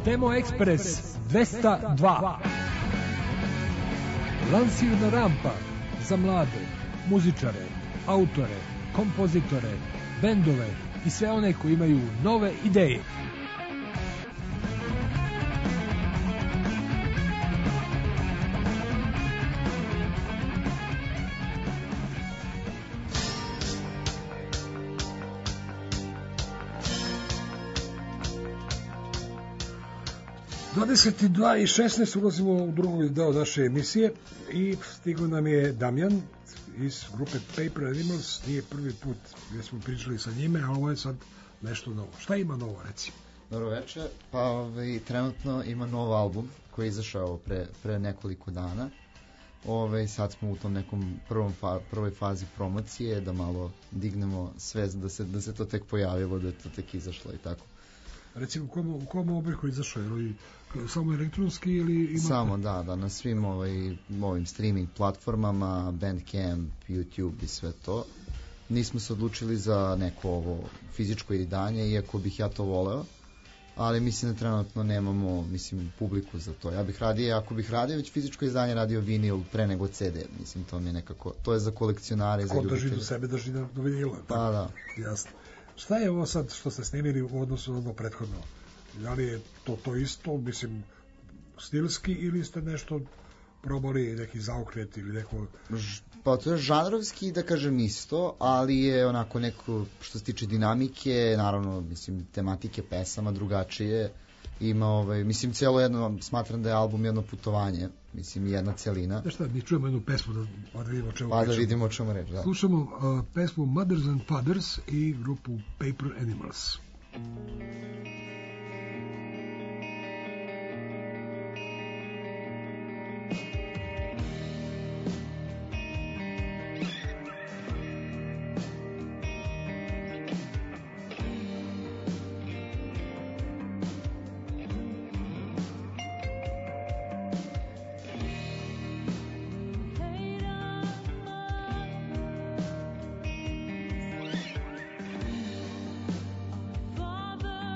Demo Express 202. Lansirna rampa za mlade, muzičare, autore, kompozitore, bendove i sve one koji imaju nove ideje. Dvadeset 2:16 ulazimo u drugi deo naše emisije i stigao nam je Damjan iz grupe Paper Animals. Nije prvi put gdje smo pričali sa njime, a ovo je sad nešto novo. Šta ima novo, reci? Dobro večer, pa trenutno ima nov album koji je izašao pre nekoliko dana. Sad smo u tom nekom prvoj fazi promocije, da malo dignemo sve, da se to tek pojavilo, da je to tek izašlo i tako. Recimo, u kom obliku izašao? Samo elektronski ili imate? Samo, da, na svim ovim streaming platformama, Bandcamp, YouTube i sve to. Nismo se odlučili za neko ovo fizičko izdanje, iako bih ja to voleo, ali mislim da trenutno nemamo, publiku za to. Ja bih radije, ako bih radio već fizičko izdanje, radio vinil pre nego CD. Mislim, to mi je nekako, to je za kolekcionare, za ljubitelje. Ko drži do sebe, drži do vinila. Pa da. Jasno. Šta je ovo sad što ste snimili u odnosu na ono prethodno? Da li je to isto, stilski, ili ste nešto probali, neki zaokret ili neko... Pa to je žanrovski, da kažem isto, ali je onako neko, što se tiče dinamike, naravno, tematike pesama drugačije. Ima, cijelo jedno, smatram da je album jedno putovanje, jedna celina. Šta, mi čujemo jednu pesmu da vidimo o čemu pričamo. Pa da vidimo o čemu reč, da. Slušamo pesmu Mothers and Fathers i grupu Paper Animals. Father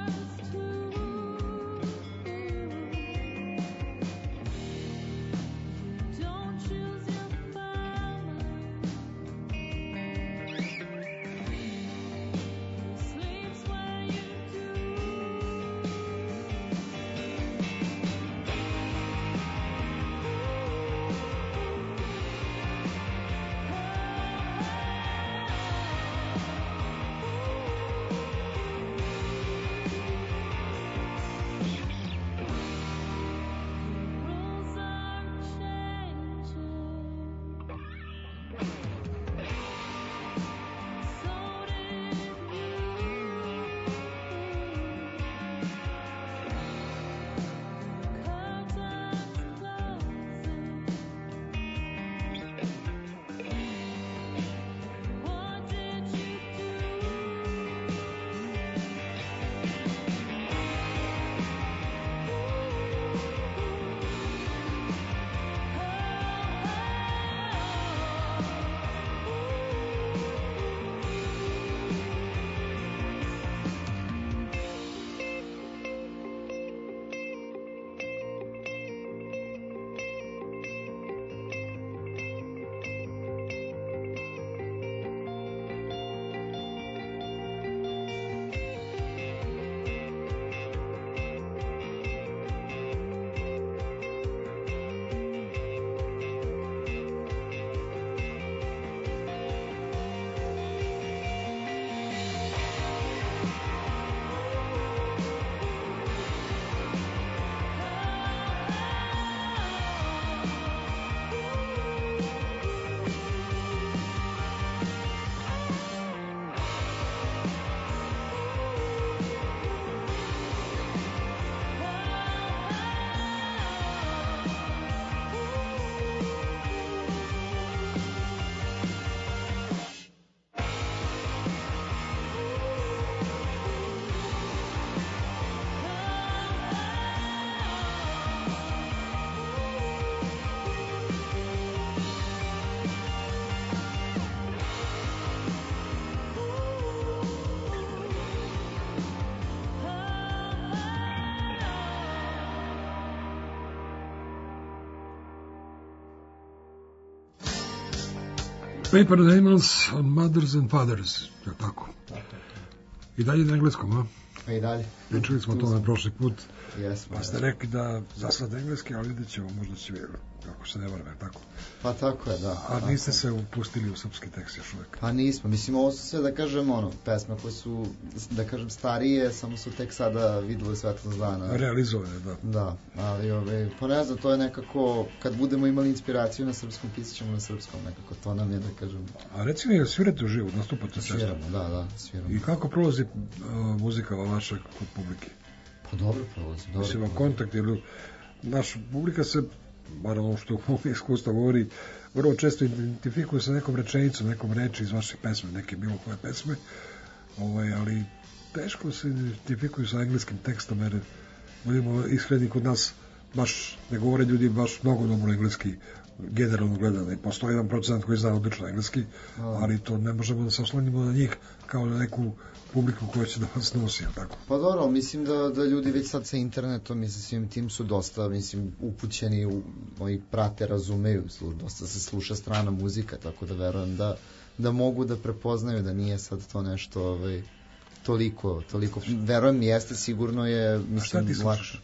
Paper Animals on Mothers and Fathers, je tako? I dalje na engleskom, a? A i dalje. Pričali smo o tome prošli put, Jesmo. pa ste rekli da za sad engleski, ali vidjet ćemo, možda će, ako se ne varam, tako? Pa tako je, da. A niste se upustili u srpski tekst još uvek? Pa nismo, mislim, ovo su sve, da kažem, pesme koje su, da kažem, starije, samo su tek sada videli svetlost dana. Realizovane, da. Da, ali, pa ne znam, to je nekako, kad budemo imali inspiraciju na srpskom, pisat ćemo na srpskom, nekako, to nam je, da kažem. A reci mi, svirate uživo, nastupate često? Sviramo, da, sviramo. I kako prolazi muzika vaša kod publike? Pa dobro prolazi, dobro. Mislim, kontakt, jer naša publika se, bar ono što u iskustva govori, vrlo često identifikuje sa nekom rečenicom, nekom reči iz vaše pesme, neke bilo koje pesme, ali teško se identifikuju sa engleskim tekstom, jer budemo iskreni, kod nas baš ne govore ljudi baš mnogo dobro engleski, generalno gledano, i postoji 1% koji zna odlično engleski, ali to ne možemo da se oslanimo na njih kao na neku publiku koja će da vas nosi, tako? Pa dobro, mislim da ljudi već sad sa internetom i sa svim tim su dosta, mislim, upućeni, moji prate, razumeju, dosta se sluša strana muzika, tako da verujem da mogu da prepoznaju da nije sad to nešto toliko, verujem, jeste, sigurno je, mislim, šta ti slušaš?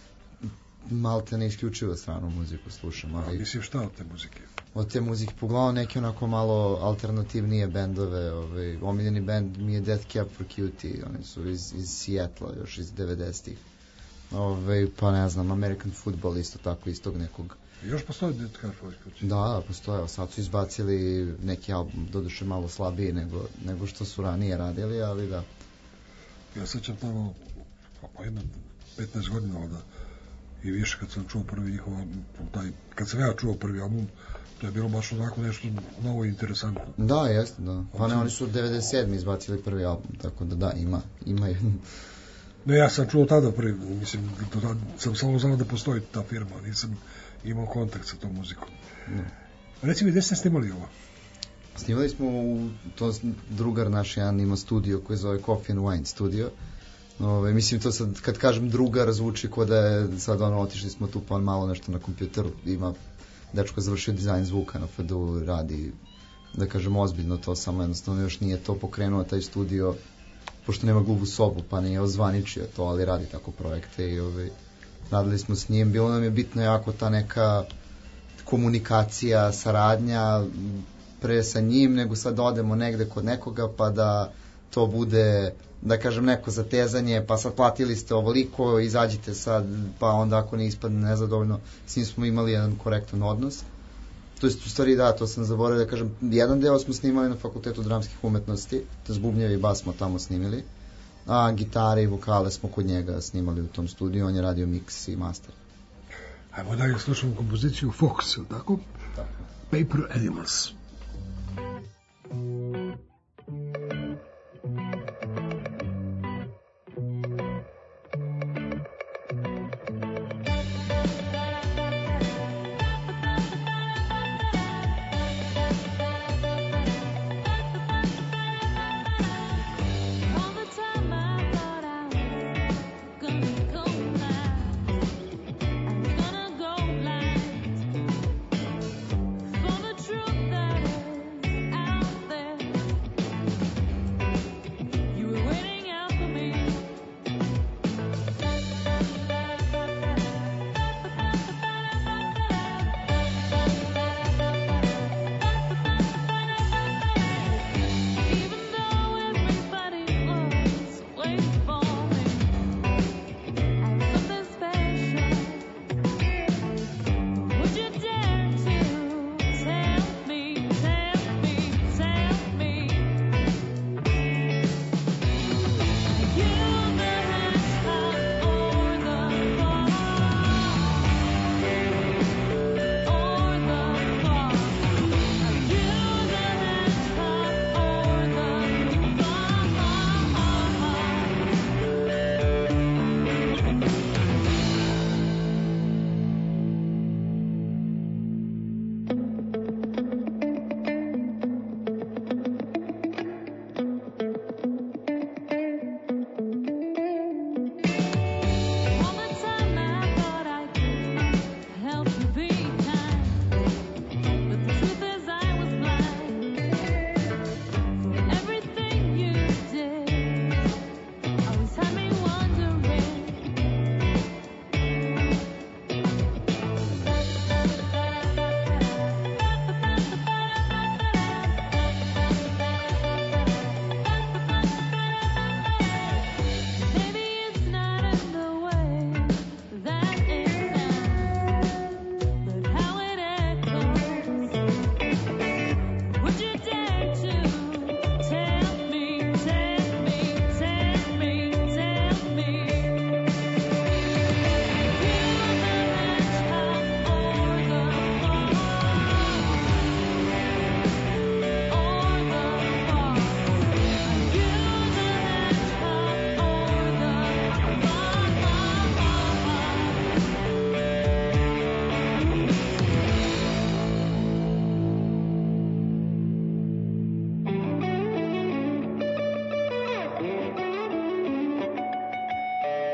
Malte ne isključivo stranu muziku slušam, ali... Mislim, šta od te muzike? Od te muzike, pogledam neke onako malo alternativnije bendove, omiljeni bend mi je Death Cab for Cutie, oni su iz Seattle, još iz 90-ih. Pa ne znam, American Football isto tako, iz tog nekog... Još postoji Death Cab for Cutie? Da, postoje, sad su izbacili neki album, doduše malo slabiji nego što su ranije radili, ali da. Ja sećam tamo, jedno 15 godina ovda, i više kad sam čuo prvi njihov album, kad sam ja čuo prvi album, to je bilo baš onako nešto novo i interesantno. Da, jeste, da. Pa ne, oni su 97. izbacili prvi album, tako da ima jedan. Ne, ja sam čuo tada prvi, mislim, sam samo znao da postoji ta firma, nisam imao kontakt sa tom muzikom. Reci mi, gde ste snimali ovo? Snimali smo to drugar naš jedan ima studio koji zove Coffee and Wine studio. Mislim, to sad, kad kažem drugar, zvuči ko da je sad otišli smo tu pa malo nešto na kompjuteru, ima dečko završio dizajn zvuka na FDU, radi, da kažem, ozbiljno to, samo jednostavno još nije to pokrenuo taj studio, pošto nema gluvu sobu, pa nije ozvaničio to, ali radi tako projekte i radili smo s njim, bilo nam je bitno jako ta neka komunikacija, saradnja, pre sa njim, nego sad odemo negde kod nekoga, pa da to bude, da kažem, neko zatezanje, pa sad platili ste ovoliko, izađite sad, pa onda ako ne ispadne nezadovoljno, s njim smo imali jedan korektan odnos. To je u stvari, da, to sam zaboravio da kažem, jedan deo smo snimali na Fakultetu dramskih umetnosti, to je bubnjevi i bas smo tamo snimili, a gitare i vokale smo kod njega snimali u tom studiju, on je radio mix i master. Ajmo dalje, slušamo kompoziciju Fox, tako? Tako. Paper Animals.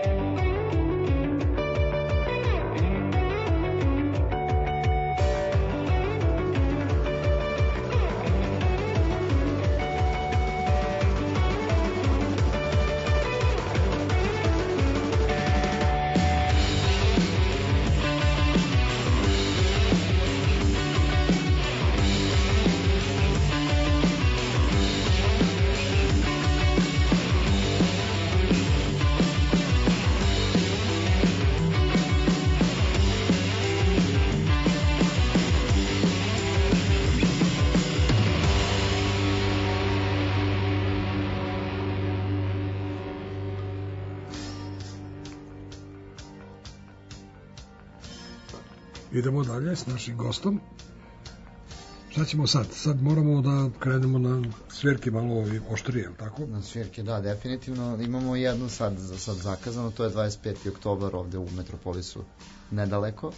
Idemo dalje s našim gostom. Šta ćemo sad? Sad moramo da krenemo na svirke malo oštrije, tako? Na svirke, da, definitivno. Imamo jednu sad zakazano, to je 25. oktobar ovde u Metropolisu nedaleko.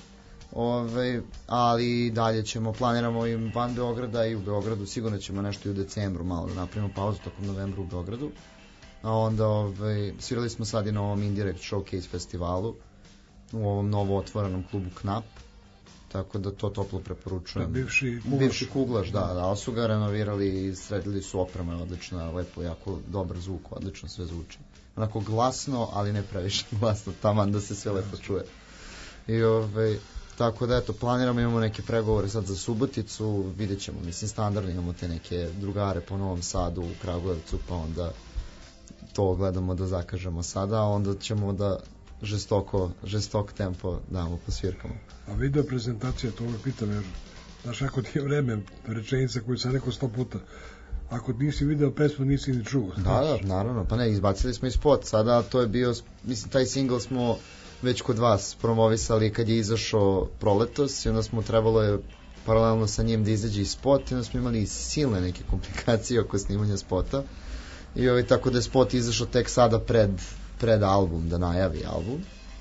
Ali dalje planiramo i van Beograda i u Beogradu, sigurno ćemo nešto i u decembru malo da napravimo pauzu tokom novembra u Beogradu. A onda svirali smo sad i na ovom Indirect Showcase festivalu u ovom novo otvorenom klubu Knap, tako da to toplo preporučujem. Bivši kuglaš, da, ali su ga renovirali i sredili su, oprema je odlična, lepo, jako dobar zvuk, odlično sve zvuči. Onako glasno, ali ne previše glasno, taman da se sve lepo čuje. I tako da eto, planiramo, imamo neke pregovore sad za Suboticu, vidjet ćemo, mislim standardno imamo te neke drugare po Novom Sadu, u Kragujevcu, pa onda to gledamo da zakažemo sada, a onda ćemo da žestok tempo damo po svirkama. A video prezentacija, to uvek pitam, jer znaš, ako ti je vreme, rečenica koju sam rekao 100 puta, ako nisi video pesmu, nisi ni čuo. Da, naravno, pa ne, izbacili smo i spot, sada to je bio, mislim, taj single smo već kod vas promovisali kad je izašao proletos i onda smo trebalo je paralelno sa njim da izađe i spot i onda smo imali silne neke komplikacije oko snimanja spota i tako da je spot izašao tek sada pred album, da najavi album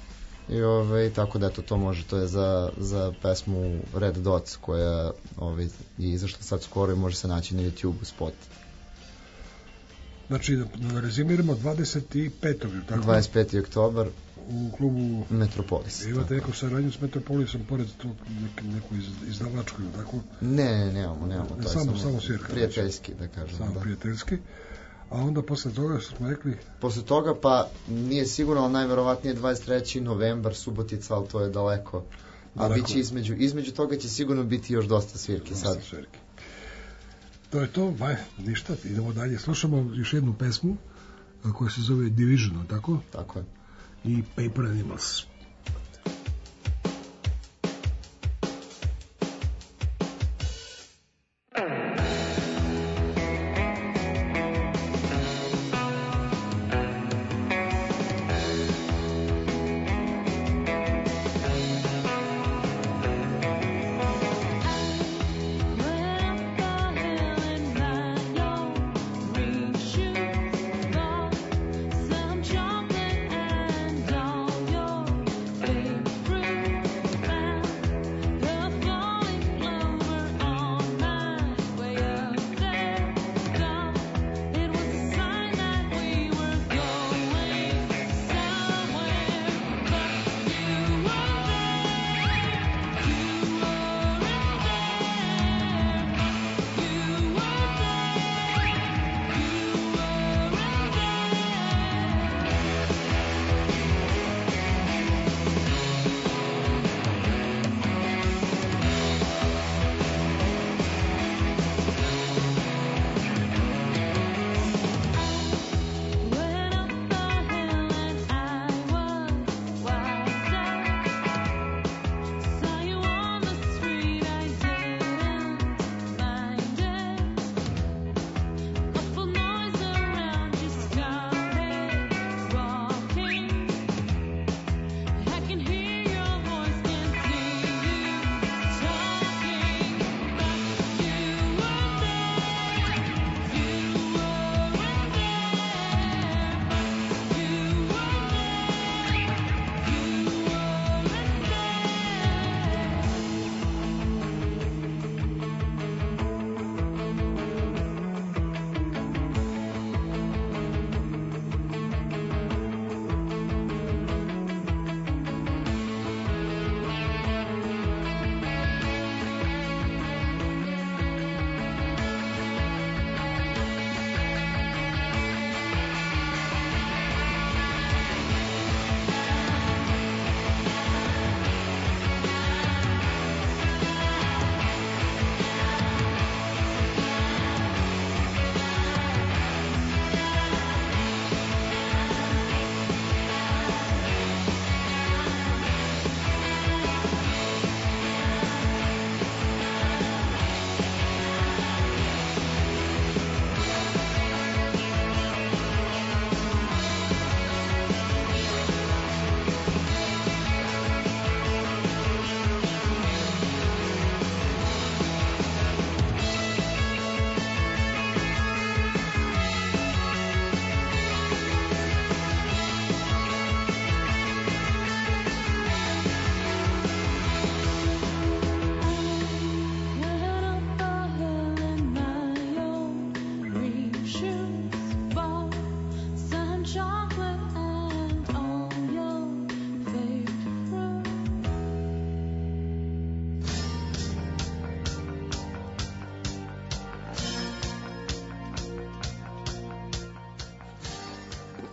i tako da eto, to može, to je za pesmu Red Dots koja je izašla sad skoro i može se naći na YouTube spot. Znači, da rezimiramo 25. tako? 25. oktobar u klubu Metropolis. Imate neku saradnju s Metropolisom pored tog neku izdavačku, tako? Ne, nemamo. To je samo svirka. Prijateljski, da kažem. Samo prijateljski. A onda posle toga što smo rekli? Posle toga, pa nije sigurno, ali najverovatnije 23. novembar, Subotica, ali to je daleko. A biće između toga će sigurno biti još dosta svirki sad. Svirki. To je to, ništa, idemo dalje. Slušamo još jednu pesmu koja se zove Division, tako? Tako je. I Paper Animals. Chocolate and all your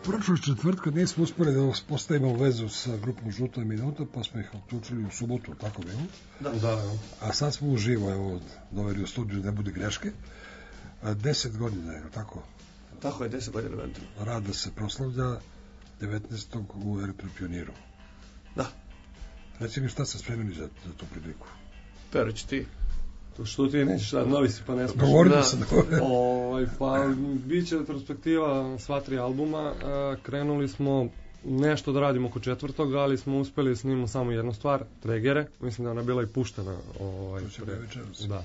Prošlog četvrtka nismo uspeli da postavimo vezu sa grupom Žuta minuta, pa smo ih uključili u subotu, tako bilo. Da. A sad smo uživo, evo, doveli u studiju, ne bude greške. 10 godina, je li tako? Tako je, 10 godina benda. Rada se proslavlja 19. u Elektropioniru. Da. Reci mi šta ste spremili za tu priliku? Peroć, ti. To što ti nećeš, novi si pa ne smiješ. Govorio sam. Pa, bit će retrospektiva sva 3 albuma. Krenuli smo nešto da radimo oko 4. ali smo uspeli s njim samo jednu stvar, Tregere. Mislim da ona bila i puštena. To će večeras. Da.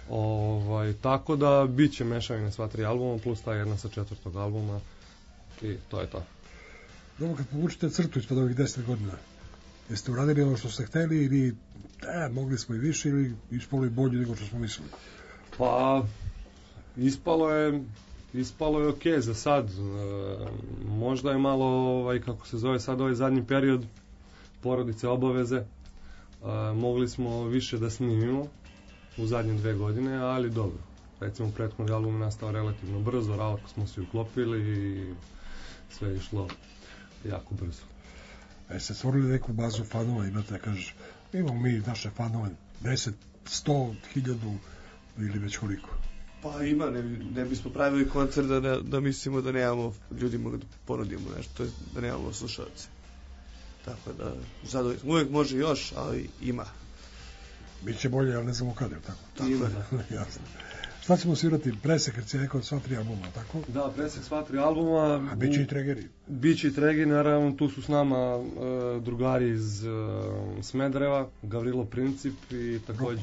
Tako da bit će mešavine sva 3 albuma plus ta jedna sa 4. albuma i to je to. Dobro, kad povučite crtu ispod ovih 10 godina, jeste uradili ono što ste hteli ili mogli smo i više ili ispalo je bolje nego što smo mislili? Pa, ispalo je okej za sad. Možda je malo, kako se zove sad ovaj zadnji period, porodice, obaveze. Mogli smo više da snimimo u zadnje 2 godine, ali dobro. Recimo, prethodni album je nastao relativno brzo, ralako smo se uklopili i sve je išlo jako brzo. Ste stvorili neku bazu fanova, imate, kažeš, imamo mi naše fanove, 10, 100, 1000 ili već koliko? Pa ima, ne bismo pravili koncert da mislimo da nemamo ljudima da ponudimo nešto, da nemamo slušalce. Tako da, zadovoljno, uvijek može još, ali ima. Biće bolje, ali ne znamo kada, tako? Tako ima. Jasno. Šta ćemo svirati? Presek, kad si rekao, sva 3 albuma, tako? Da, presek sva 3 albuma. A biće i Tregeri? Biće i Tregeri, naravno, tu su s nama drugari iz Smedereva, Gavrilo Princip i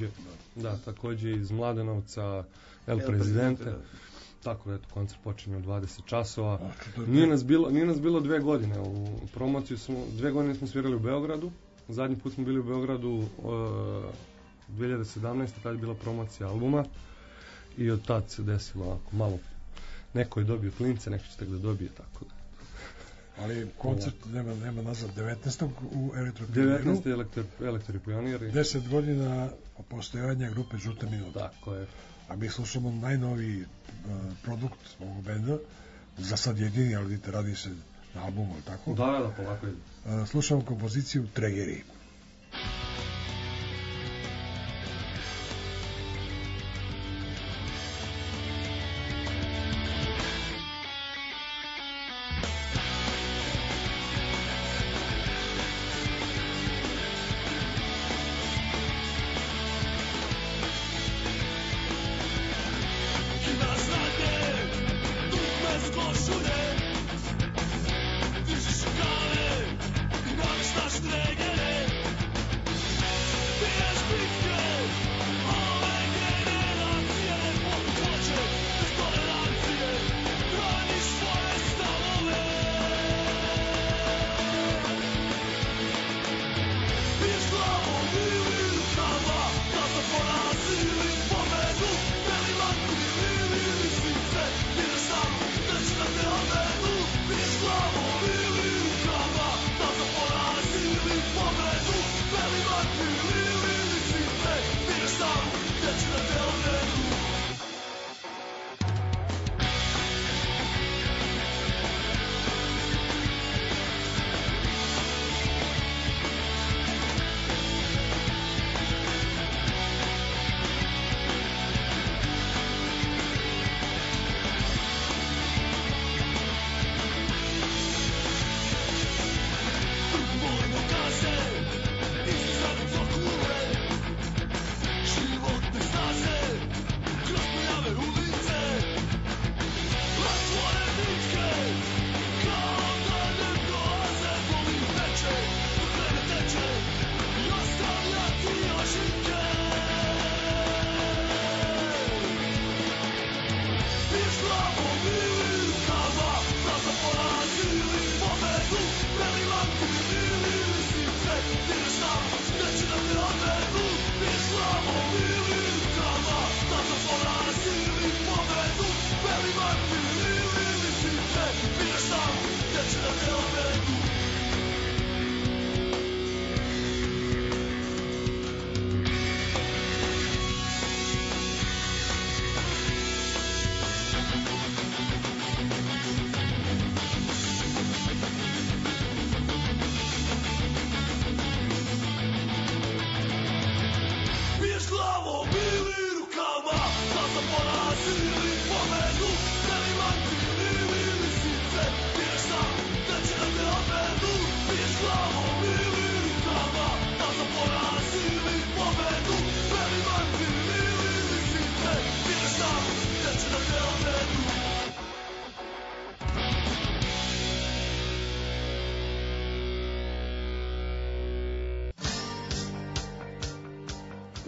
takođe iz Mladenovca, El Presidente. Tako, eto, koncert počinje u 20 časova. Nije nas bilo 2 godine. U promociju 2 godine smo svirali u Beogradu. Zadnji put smo bili u Beogradu 2017. Tada je bila promocija albuma. I od tad se desilo ovako malo. Neko je dobio klince, neko će tek da dobije, tako da. Ali koncert nema nazad 19. u Elektropioniru. 19. Elektropioniru. 10 godina postojanja grupe Žuta minuta. Tako je. A mi slušamo najnoviji produkt ovog benda, za sad jedini, ali vidite, radi se na albumu, tako? Da, polako je. Slušamo kompoziciju Tregeri. Dižiš kale i navištaš Tregere.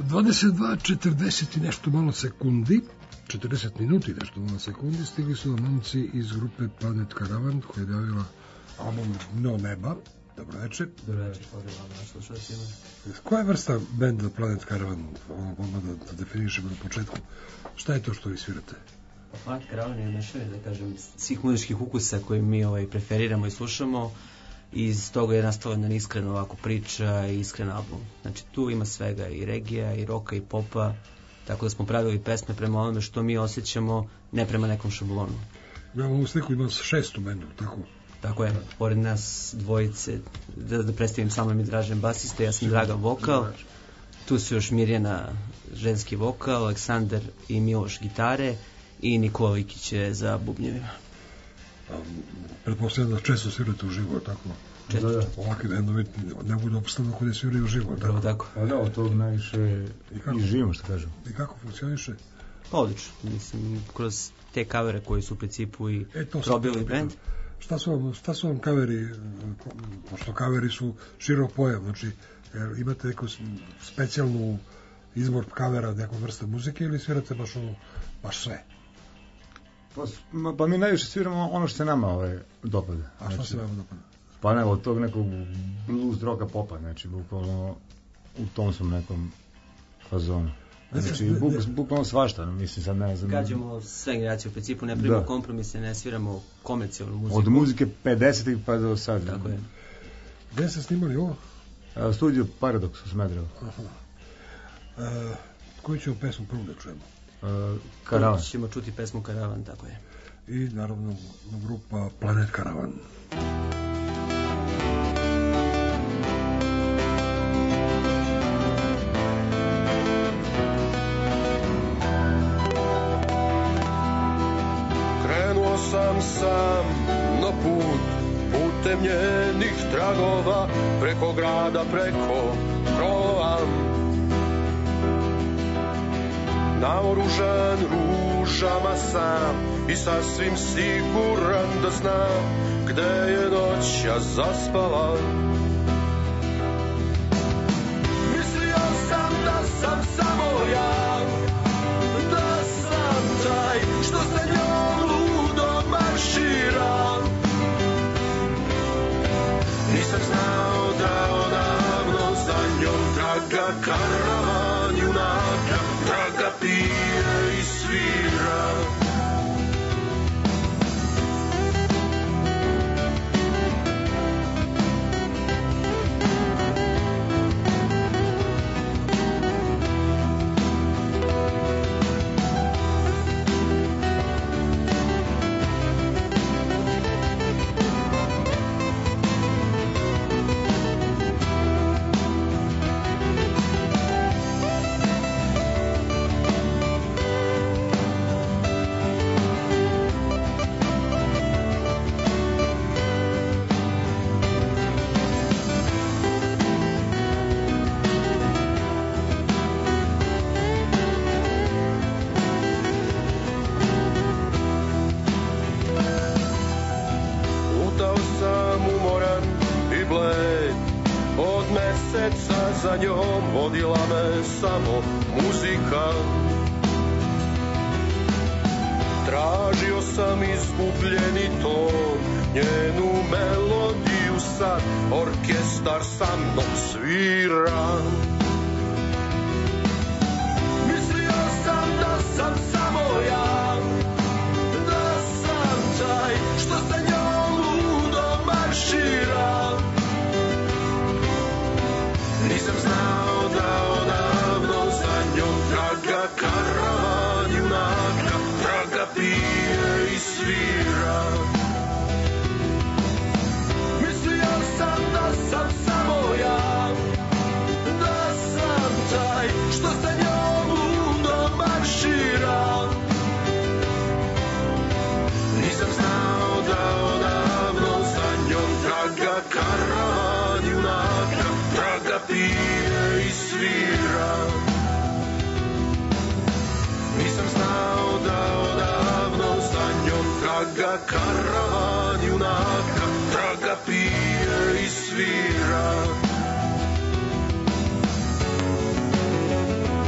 22:40 i nešto malo sekundi, 40 minuti nešto malo sekundi, stigli su nam momci iz grupe Planet Caravan, koja je objavila album Dno neba. Dobro večer. Dobro večer, pozdrav naš slušalcima. Koja je vrsta benda Planet Caravan, odmah da definišemo na početku? Šta je to što vi svirate? Planet Caravan je mešavina, da kažem, svih muzičkih ukusa koje mi preferiramo i slušamo. Iz toga je nastala jedna iskrena ovako priča i iskren album. Znači tu ima svega, i regija, i roka, i popa, tako da smo pravili pesme prema onome što mi osjećamo, ne prema nekom šablonu. Imamo ovu sliku, ima 6 u bendu, tako? Tako je, pored nas dvojice, da predstavim samo mi Dražen basiste, ja sam Dragan vokal, tu su još Mirjana ženski vokal, Aleksandar i Miloš gitare i Nikola Likić je za bubnjevima. Pretpostavljam da često svirate uživo, tako? Često. Ovakvi bendovi ne mogu da opstanu ako ne sviraju uživo, tako? Tako. Pa da, od toga najviše i živimo, što kažem. I kako funkcioniše? Odlično, mislim, kroz te kavere koji su u principu i probili band. Šta su vam kaveri, pošto kaveri su širok pojam, znači imate neku specijalnu izbor kavera, neku vrstu muzike ili svirate baš sve? Pa mi najviše sviramo ono što se nama dopada. A što se vama dopada? Pa ne, od tog nekog blues, roka, popa, znači bukvalno u tom sam nekom fazonu. Znači, bukvalno svašta, mislim, sad ne znam. Gađamo sve generacije, u principu ne primimo kompromise, ne sviramo komercijalnu muziku. Od muzike 50-ih pa do sad. Tako je. Gde ste snimali ovo? Studio Paradox u Smederevu. Koju ćemo pesmu prvo da čujemo? Karavan. Ćemo čuti pesmu Karavan, tako je. I naravno grupa Planet Caravan. Krenuo sam na putem njenih tragova, preko grada, preko krova, naoružan ružama sam i sasvim siguran da znam gde je noća zaspala. Mislio sam da sam samo ja, da sam taj što sa njom ludo maršira. Nisam znao da odavno za njom traga karavan junaka, traga pije i svira. Za njom vodila me samo muzika. Tražio sam izgubljeni ton, njenu melodiju sad orkestar sa mnom svira. Mislio sam da sam samo ja, da sam taj što sa njom ludo maršira. Nisam znao da odavno za njom traga karavan junaka, traga pije i svira. Mislio sam da sam samo ja, da sam taj što sa njom ludo maršira. Nisam znao da odavno za njom traga karavan junaka, traga pije i svira. Nisam znao da odavno za njom traga karavan junaka, traga pije i svira.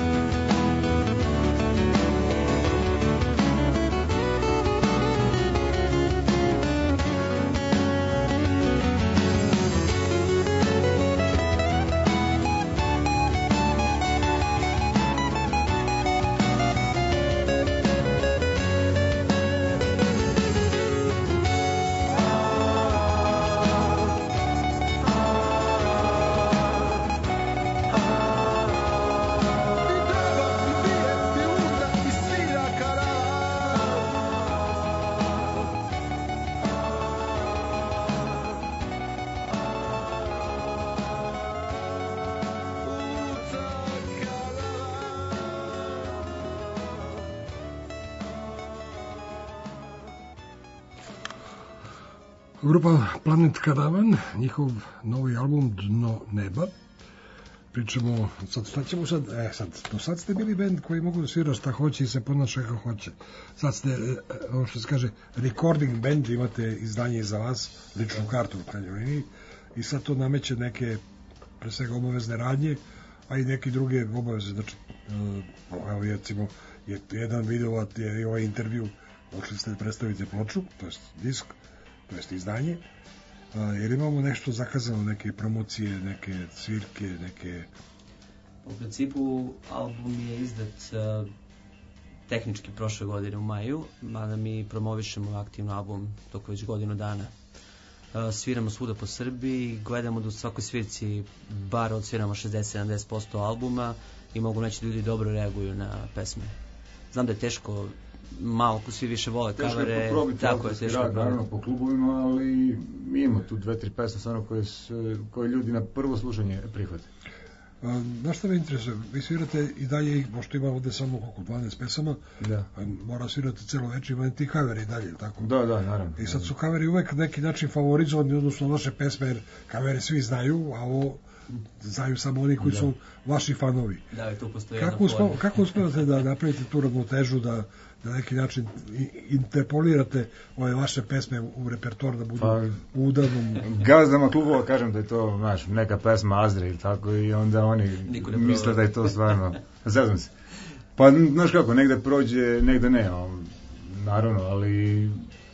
Grupa Planet Caravan, njihov novi album Dno neba. Pričamo, sad šta ćemo sad? Do sad ste bili band koji mogu da svira šta hoće i se ponaša kako hoće. Sad ste, ono što se kaže, recording band, imate izdanje iza vas, ličnu kartu u krajnjoj liniji, i sad to nameće neke, pre svega, obavezne radnje, a i neke druge obaveze. Znači, evo, recimo, jedan video je ovaj intervju, došli ste da predstavite ploču, to je disk, to je izdanje, jer imamo nešto zakazano, neke promocije, neke svirke, neke... U principu album je izdat tehnički prošle godine u maju, mada mi promovišemo aktivno album toko već godinu dana. Sviramo svuda po Srbiji, gledamo da u svakoj svirci bar odsviramo 60-70% albuma i mogu reći da ljudi dobro reaguju na pesme. Znam da je teško, malo ko svi više vole kavere, tako je teško. Naravno po klubovima, ali mi imamo tu 2-3 pesme stvarno koje ljudi na prvo slušanje prihvate. Znaš šta me interesuje? Vi svirate i dalje, pošto ima ovde samo oko 12 pesama, da. Mora svirati celo večer, ima ti kaveri i dalje, tako? Da, naravno. I sad su kaveri uvek na neki način favorizovani odnosno vaše pesme, jer kaveri svi znaju, a ovo znaju samo oni koji su vaši fanovi. Da, i tu postoji kako uspevate da napravite tu ravnotežu, da na neki način interpolirate ove vaše pesme u repertoar, da budu u udarnom... Gazdama klubova kažem da je to, znaš, neka pesma Azre ili tako, i onda oni misle da je to stvarno... Zezam se. Pa, znaš kako, negde prođe, negde ne, naravno, ali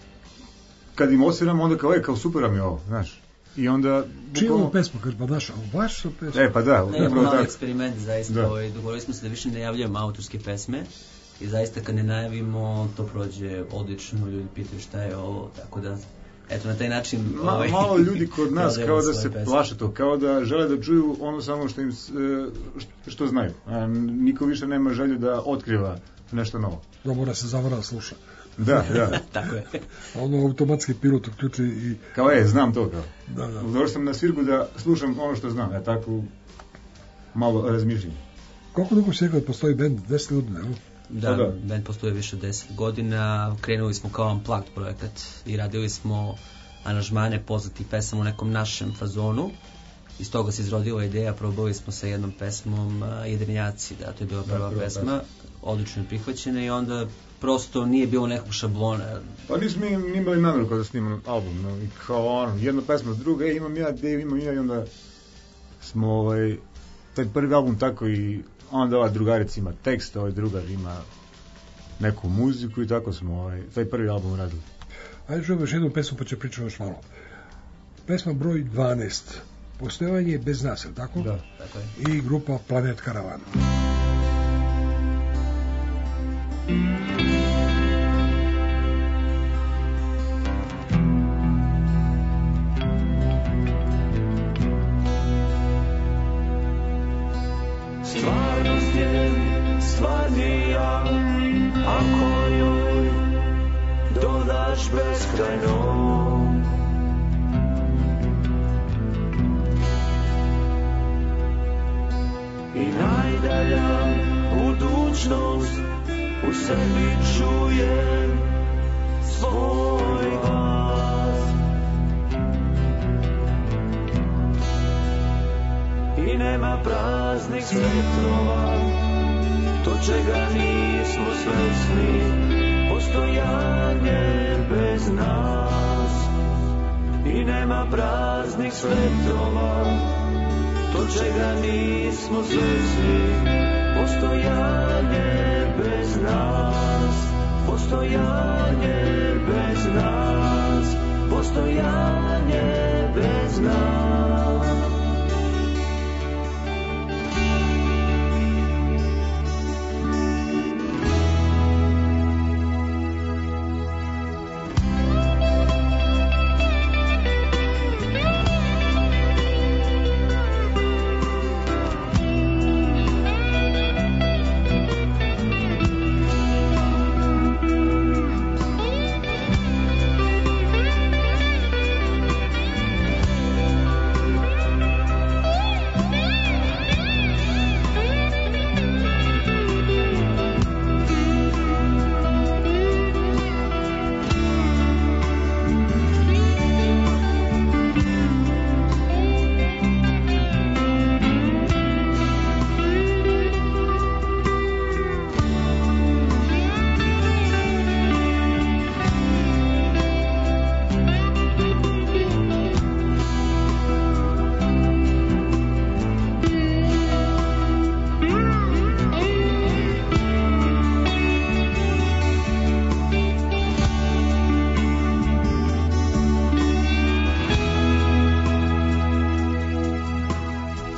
kad im osviram, onda kao super mi je ovo, znaš. I onda... Čija ovo pesma, kaže, pa daš, vaša pesma? Pa da, upravo tako. Eksperiment, zaista, dogovorili smo se da više ne javljamo autorske pesme, i zaista kad ne najavimo, to prođe odlično, ljudi pitaju šta je ovo, tako da, eto, na taj način... Malo ljudi kod nas kao da se plaše to, kao da žele da čuju ono samo što znaju. Niko više nema želju da otkriva nešto novo. Da mora se zavara sluša. Da. Tako je. Ono automatski pilot uključi i... Kao znam to kao. Da. Došao sam na svirku da slušam ono što znam, tako malo razmišljam. Koliko dugo se rekao da postoji band? 10 godina, evo? Da, band postoji više od 10 godina, krenuli smo kao unplugged projekat i radili smo aranžmane poznatih pesama u nekom našem fazonu. Iz toga se izrodila ideja, probali smo sa jednom pesmom Jedrenjaci, to je bila prva pesma, odlično je prihvaćena, i onda prosto nije bilo nekog šablona. Pa nismo imali namjeru kada snimamo album, i kao jedna pesma s druga, imam ja, i onda smo taj prvi album tako, i onda ova drugarica ima tekst, ovaj drugar ima neku muziku, i tako smo taj prvi album radili. Ajde čujemo još jednu pesmu, pa će pričati još malo. Pesma broj 12, Postojanje bez nas, je tako? Da, tako je. I grupa Planet Caravan. Stvarnost je stvarni ja, ako joj dodaš beskrajno. I najdalja budućnost u sebi čuje svoj glas. I nema praznih svetlova, to čega nismo svesni, postojanje bez nas. I nema praznih svetlova, to čega nismo svesni, postojanje bez nas, postojanje bez nas, postojanje bez nas.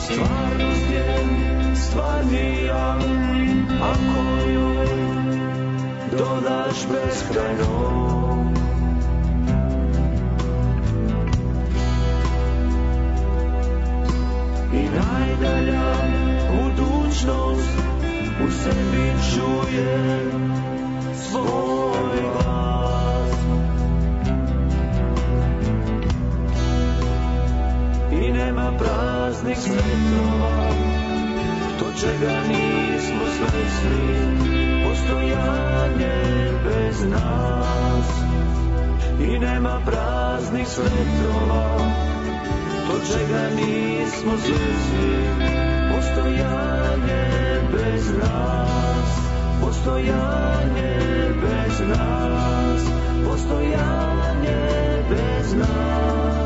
Stvarnost je stvarni ja, ako joj dodaš beskrajno. I najdalja budućnost u sebi čuje svoj glas. I nema praznih svetova, to čega nismo svesni, postojanje bez nas. I nema praznih svetova, to čega nismo svesni, postojanje bez nas, postojanje bez nas, postojanje bez nas.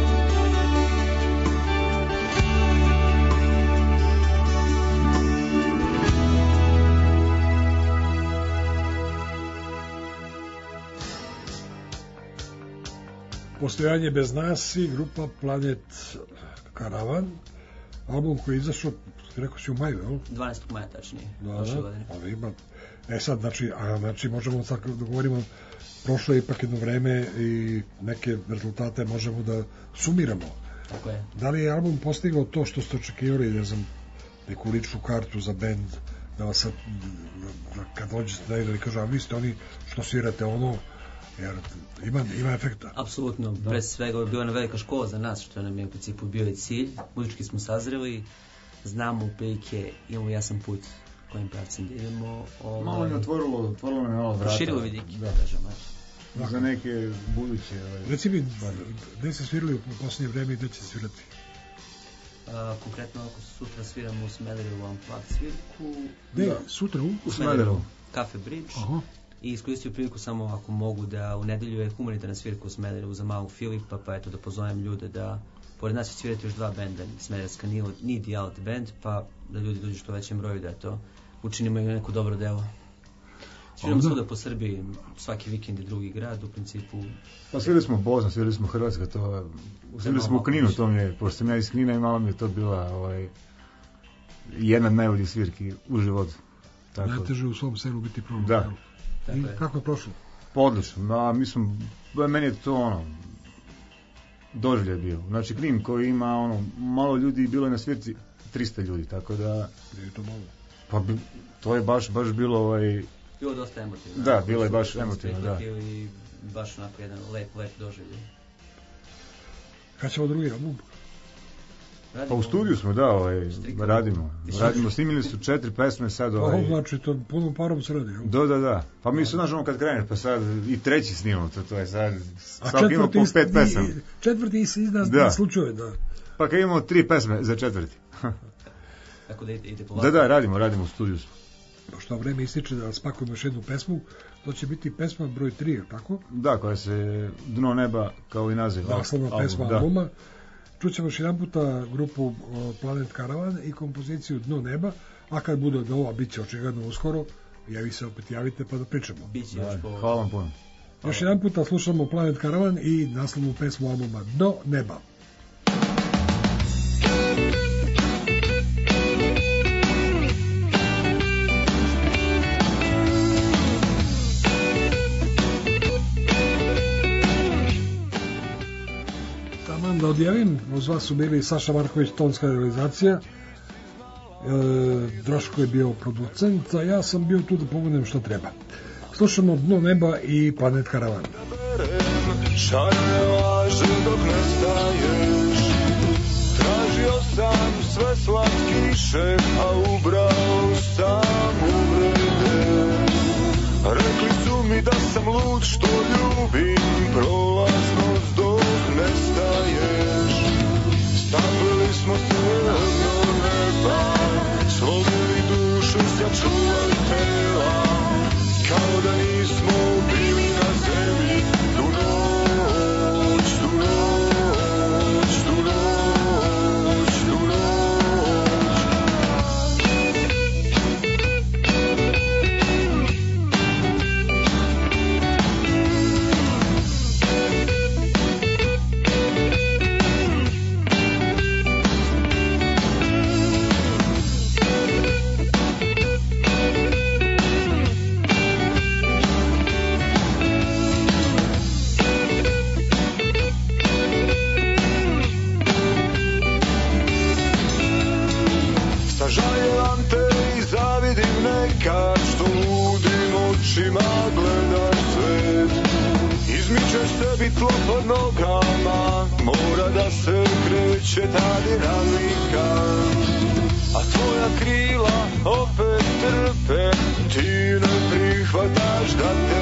Postojanje bez nas i grupa Planet Karavan, album koji je izašao, rekao si u maju, jel? 12. maja tačnije, prošle godine. Ima. Sad, znači možemo sad da govorimo, prošlo je ipak jedno vreme i neke rezultate možemo da sumiramo. Tako je. Da li je album postigao to što ste očekivali, ne znam, neku ličnu kartu za bend, da vas sad, kad dođete da kažu, a vi ste oni što svirate ono, jer ima efekta. Apsolutno, pre svega je bila jedna velika škola za nas, što nam je u principu bio i cilj. Muzički smo sazreli, znamo uprilike, imamo jasan put kojim pravcem da idemo. Malo je otvorilo nam je malo vrata. Proširilo vidike, da kažem. Za neke buduće. Reci mi, gde se svirali u posljednje vreme i gde će svirati? Konkretno, ako sutra sviramo u Smederevu Unplugged svirku. Gde? Sutra u Smederevu. Cafe Bridge. Aha. I iskoristio priliku samo ako mogu da u nedelju je humanitarna svirka u Smederevu za malog Filipa, pa eto da pozovem ljude da pored nas će svirati još dva benda, Smederevska Need i Alt Band, pa da ljudi dođu što većem broju da to učinimo i neko dobro delo. Sviramo svuda po Srbiji, svaki vikend je drugi grad, u principu. Pa svirali smo Bosna, svirali smo Hrvatska, svirali smo u Kninu, to mi je, pošto sam ja iz Knina i malo mi je to bila jedna od najboljih svirki u životu. Najteže u svom selu biti problem. Da. I kako je prošlo? Odlično, meni je to doživljaj bio. Znači Knin koji ima malo ljudi, bilo je na svirci 300 ljudi, tako da... Je to malo? Pa to je baš bilo... Bilo dosta emotivno. Da, bilo je baš emotivno, da. I baš onako jedan lep doživljaj. Kad ćemo drugi album? Pa u studiju smo, radimo, snimili su 4 pesme sad. Znači, to punom parom se radi. Da. Pa mi su, kad kreneš, pa sad i treći snimamo, to je sad, svaki ima po 5 pesama. Četvrti se izda slučuje, da. Pa kad imamo 3 pesme za četvrti. Tako da ide polako. Da, radimo u studiju smo. Pošto vreme ističe da spakujemo još jednu pesmu, to će biti pesma broj 3, tako? Da, koja se Dno neba, kao i naziv. Naslovna pesma albuma. Čućemo još jedan puta grupu Planet Karavan i kompoziciju Dno neba, a kad bude nova, bit će očigledno uskoro, javite pa da pričamo. Hvala vam puno. Još jedan puta slušamo Planet Karavan i naslovnu pesmu albuma Dno neba. Da odjavim, uz vas su bili Saša Marković, tonska realizacija, Draško je bio producent, a ja sam bio tu da pomognem što treba. Slušamo Dno neba i Planet Karavan. Šarene laže dok ne staješ, tražio sam sve slatkiše, a ubrao sam uvrede. Rekli su mi da sam lud što ljubim prolaznost dok ne staješ. Stavili smo se do neba, slomili dušu, sačuvali tela, kao da nismo bili na zemlji. Tu noć, tu noć, tu noć, tu noć. pod nogama, mora da se kreće ta dinamika. A tvoja krila opet trpe, ti ne prihvataš da te